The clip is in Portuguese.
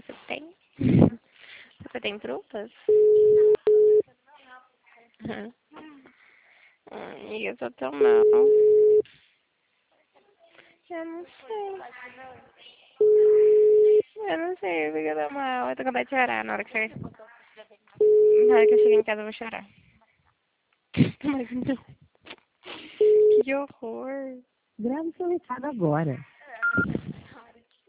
Você tem? Você tem frutas? Eu tô tão mal. Eu não sei. Eu não sei porque eu tô mal. Eu tô com vontade de chorar na hora que eu chegar em casa eu vou chorar. Mas não. Que horror. Grave seu recado agora.